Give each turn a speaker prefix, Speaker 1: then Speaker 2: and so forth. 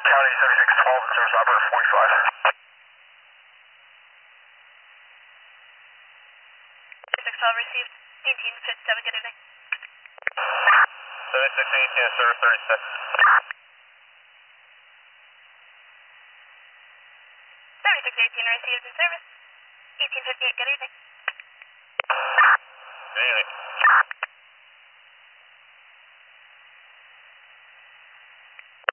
Speaker 1: County 7612, service operator 45.
Speaker 2: 7612 received. 1857, good evening.
Speaker 1: 7618, service 36.
Speaker 2: 7618 received in service. 1858, good evening.
Speaker 1: Good evening.